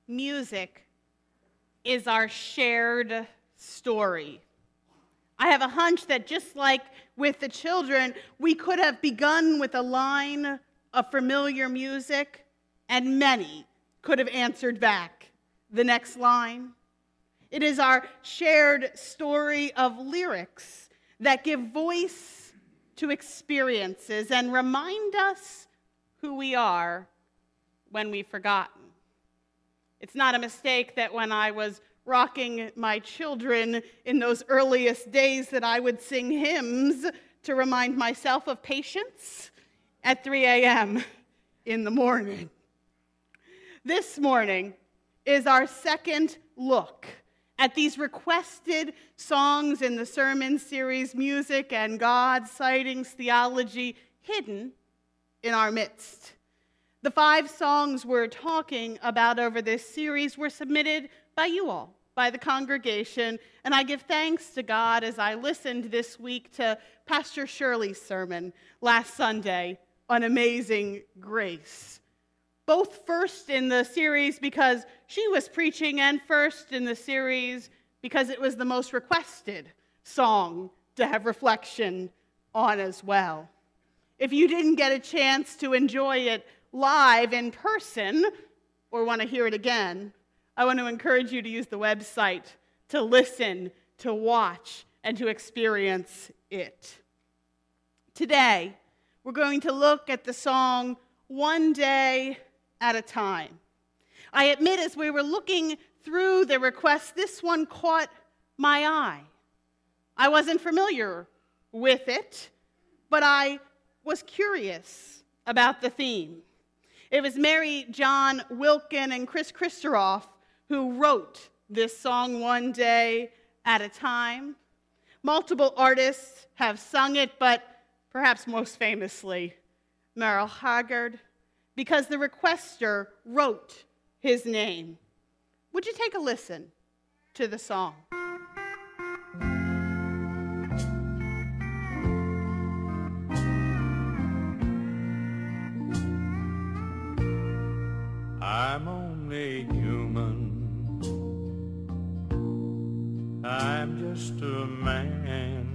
music is our shared story. I have a hunch that just like with the children, we could have begun with a line of familiar music, and many could have answered back the next line. It is our shared story of lyrics that give voice to experiences and remind us who we are when we've forgotten. It's not a mistake that when I was rocking my children in those earliest days that I would sing hymns to remind myself of patience at 3 a.m. in the morning. This morning is our second look at these requested songs in the sermon series, Music and God, Sightings, Theology, hidden in our midst. The 5 songs we're talking about over this series were submitted by you all, by the congregation, and I give thanks to God as I listened this week to Pastor Shirley's sermon last Sunday on Amazing Grace. Both first in the series because she was preaching, and first in the series because it was the most requested song to have reflection on as well. If you didn't get a chance to enjoy it live in person or want to hear it again, I want to encourage you to use the website to listen, to watch, and to experience it. Today, we're going to look at the song One Day at a Time. I admit, as we were looking through the requests, this one caught my eye. I wasn't familiar with it, but I was curious about the theme. It was Mary John Wilkin and Chris Christoroff who wrote this song One Day at a Time. Multiple artists have sung it, but perhaps most famously, Merle Haggard, because the requester wrote his name. Would you take a listen to the song? I'm only human. I'm just a man.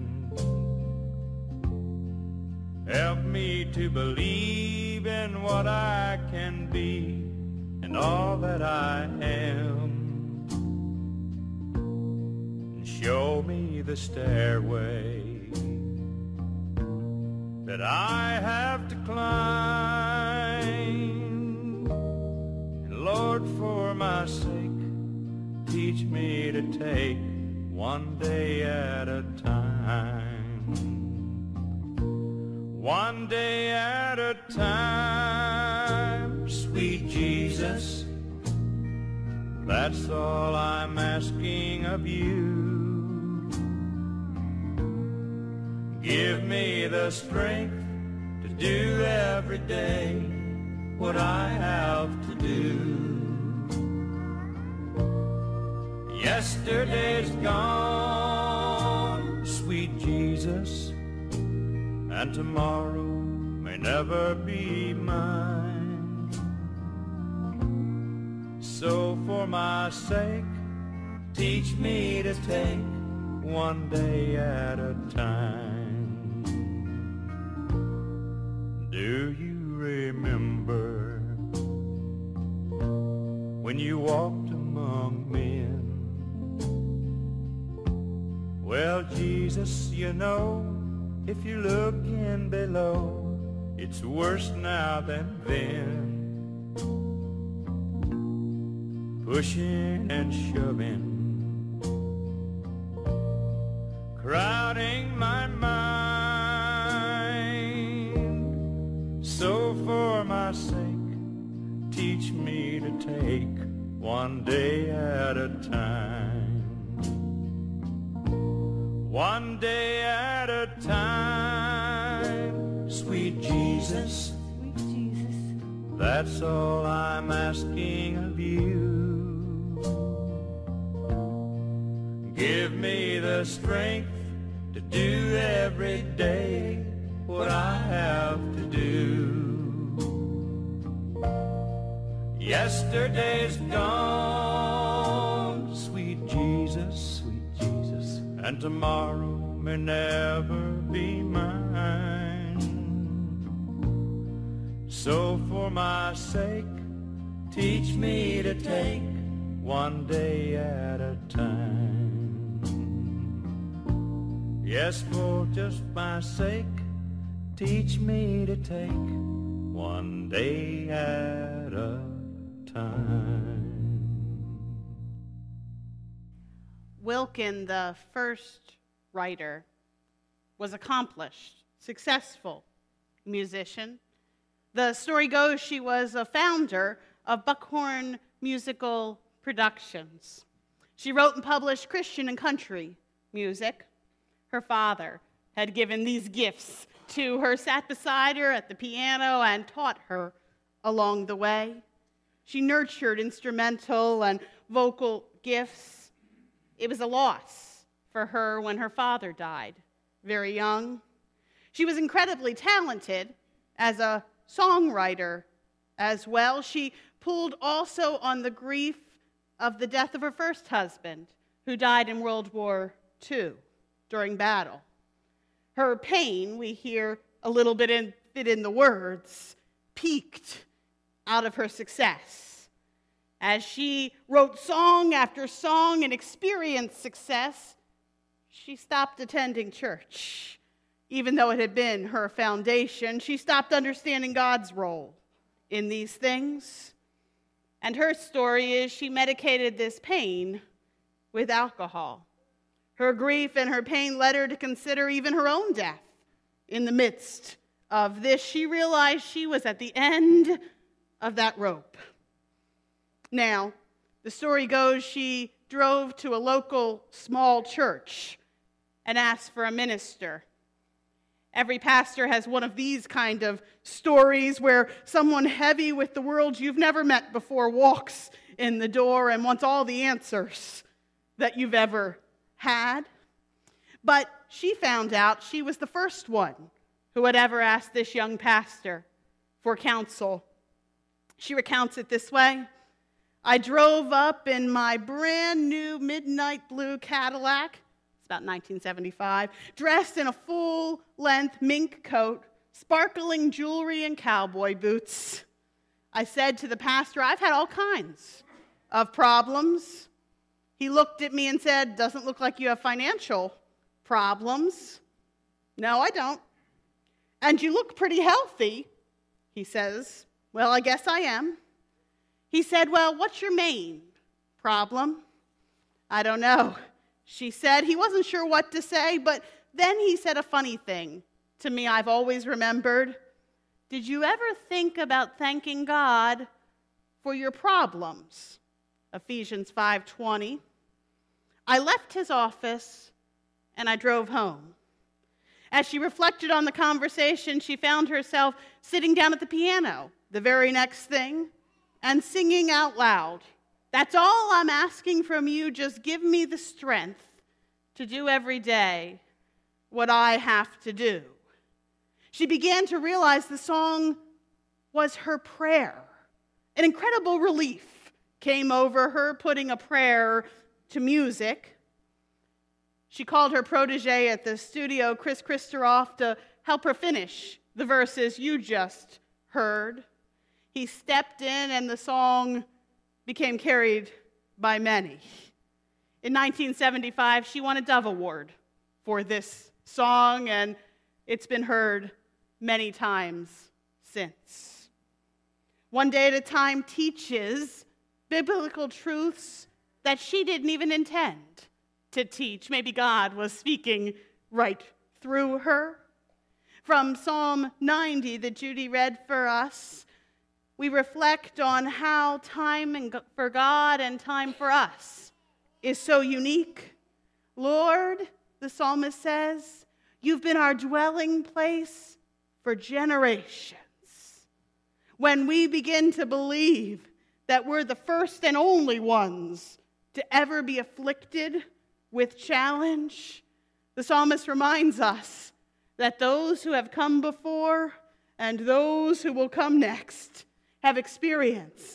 Help me to believe in what I can be and all that I am. And show me the stairway that I have to climb. And Lord, for my sake, teach me to take one day at a time. One day at a time, sweet Jesus, that's all I'm asking of you. Give me the strength to do every day what I have to do. Yesterday's gone, sweet Jesus, and tomorrow may never be mine. So for my sake, teach me to take one day at a time. Do you remember when you walked among men? Well, Jesus, you know, if you look in below, it's worse now than then. Pushing and shoving, crowding my mind. So for my sake, teach me to take one day at a time. One day at a time, sweet Jesus, that's all I'm asking of you. Give me the strength to do every day what I have to do. Yesterday's gone, sweet Jesus, and tomorrow may never be mine. So for my sake, teach me to take one day at a time. Yes, for just my sake, teach me to take one day at a time. Wilkin, the first writer, was accomplished, successful musician. The story goes she was a founder of Buckhorn Musical Productions. She wrote and published Christian and country music. Her father had given these gifts to her, sat beside her at the piano, and taught her along the way. She nurtured instrumental and vocal gifts. It was a loss for her when her father died, very young. She was incredibly talented as a songwriter as well. She pulled also on the grief of the death of her first husband, who died in World War II during battle. Her pain, we hear a little bit in the words, peaked out of her success. As she wrote song after song and experienced success, she stopped attending church. Even though it had been her foundation, she stopped understanding God's role in these things. And her story is she medicated this pain with alcohol. Her grief and her pain led her to consider even her own death. In the midst of this, she realized she was at the end of that rope. Now, the story goes she drove to a local small church and asked for a minister. Every pastor has one of these kind of stories where someone heavy with the world you've never met before walks in the door and wants all the answers that you've ever had. But she found out she was the first one who had ever asked this young pastor for counsel. She recounts it this way. I drove up in my brand new midnight blue Cadillac, it's about 1975, dressed in a full-length mink coat, sparkling jewelry and cowboy boots. I said to the pastor, I've had all kinds of problems. He looked at me and said, doesn't look like you have financial problems. No, I don't. And you look pretty healthy, he says. Well, I guess I am. He said, well, what's your main problem? I don't know, she said. He wasn't sure what to say, but then he said a funny thing to me I've always remembered. Did you ever think about thanking God for your problems? Ephesians 5:20. I left his office and I drove home. As she reflected on the conversation, she found herself sitting down at the piano the very next thing and singing out loud. That's all I'm asking from you. Just give me the strength to do every day what I have to do. She began to realize the song was her prayer. An incredible relief came over her, putting a prayer to music. She called her protege at the studio, Chris Christoroff, to help her finish the verses you just heard. He stepped in and the song became carried by many. In 1975, she won a Dove Award for this song, and it's been heard many times since. One Day at a Time teaches biblical truths that she didn't even intend to teach. Maybe God was speaking right through her. From Psalm 90 that Judy read for us, we reflect on how time for God and time for us is so unique. Lord, the psalmist says, you've been our dwelling place for generations. When we begin to believe that we're the first and only ones to ever be afflicted with challenge, the psalmist reminds us that those who have come before and those who will come next have experienced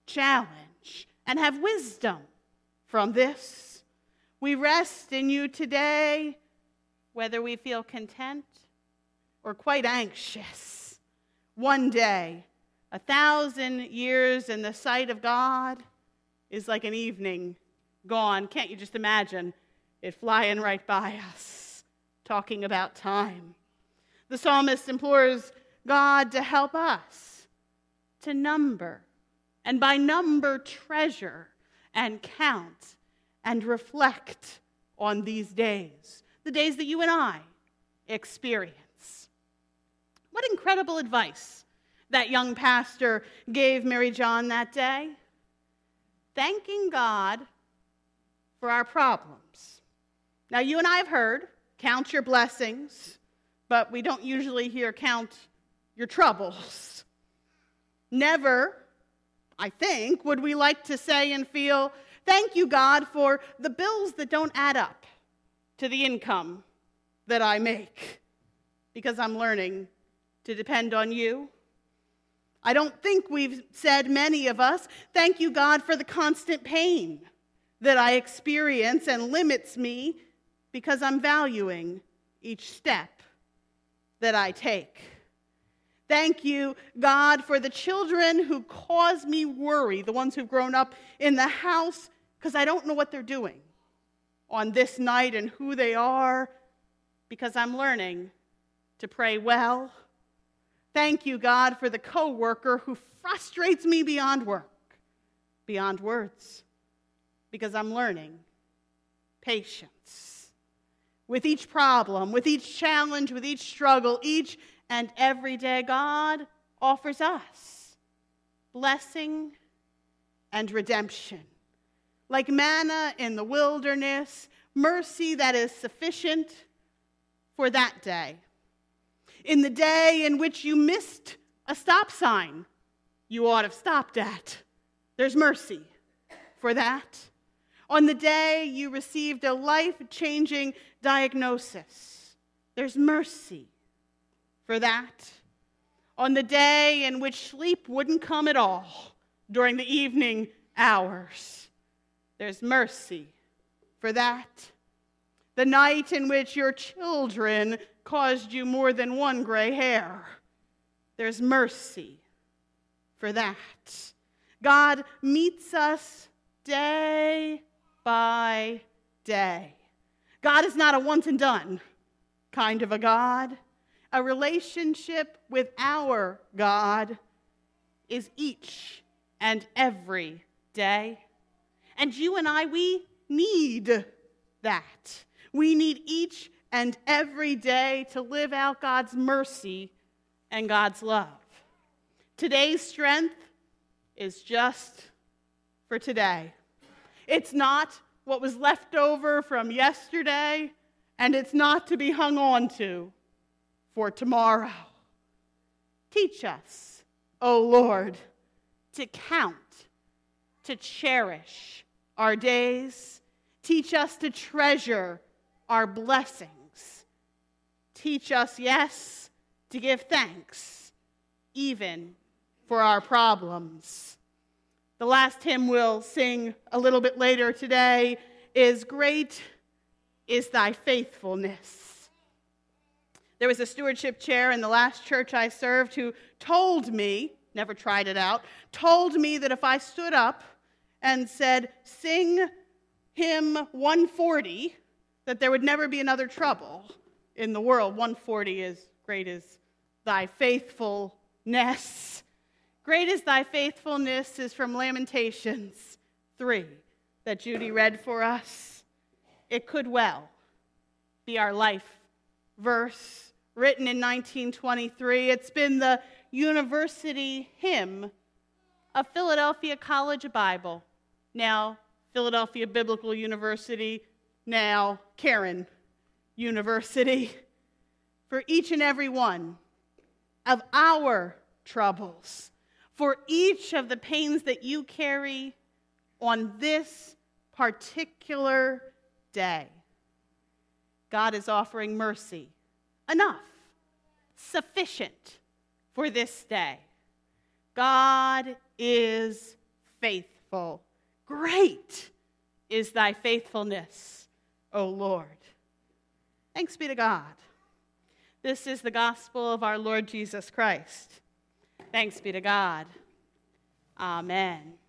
challenge, and have wisdom from this. We rest in you today, whether we feel content or quite anxious. One day, 1,000 years in the sight of God is like an evening gone. Can't you just imagine it flying right by us, talking about time? The psalmist implores God to help us to number, and by number treasure and count and reflect on these days, the days that you and I experience. What incredible advice that young pastor gave Mary John that day. Thanking God for our problems. Now, you and I have heard, count your blessings, but we don't usually hear count your troubles. Never, I think, would we like to say and feel, thank you, God, for the bills that don't add up to the income that I make, because I'm learning to depend on you. I don't think we've said, many of us, thank you, God, for the constant pain that I experience and limits me because I'm valuing each step that I take. Thank you, God, for the children who cause me worry, the ones who've grown up in the house, because I don't know what they're doing on this night and who they are, because I'm learning to pray well. Thank you, God, for the coworker who frustrates me beyond words, because I'm learning patience. With each problem, with each challenge, with each struggle, each and every day, God offers us blessing and redemption. Like manna in the wilderness, mercy that is sufficient for that day. In the day in which you missed a stop sign you ought to have stopped at, there's mercy for that. On the day you received a life-changing diagnosis, there's mercy for that. On the day in which sleep wouldn't come at all during the evening hours, there's mercy for that. The night in which your children caused you more than one gray hair, there's mercy for that. God meets us day by day. God is not a once and done kind of a God. A relationship with our God is each and every day. And you and I, we need that. We need each and every day to live out God's mercy and God's love. Today's strength is just for today. It's not what was left over from yesterday, and it's not to be hung on to for tomorrow. Teach us, O Lord, to count, to cherish our days. Teach us to treasure our blessings. Teach us, yes, to give thanks, even for our problems. The last hymn we'll sing a little bit later today is Great is Thy Faithfulness. There was a stewardship chair in the last church I served who told me, never tried it out, told me that if I stood up and said, sing hymn 140, that there would never be another trouble in the world. 140 is Great is Thy Faithfulness. Great is Thy Faithfulness is from Lamentations 3 that Judy read for us. It could well be our life verse, written in 1923. It's been the university hymn of Philadelphia College Bible, now Philadelphia Biblical University, now Cairn University, for each and every one of our troubles, for each of the pains that you carry on this particular day. God is offering mercy, enough, sufficient for this day. God is faithful. Great is thy faithfulness, O Lord. Thanks be to God. This is the gospel of our Lord Jesus Christ. Thanks be to God. Amen.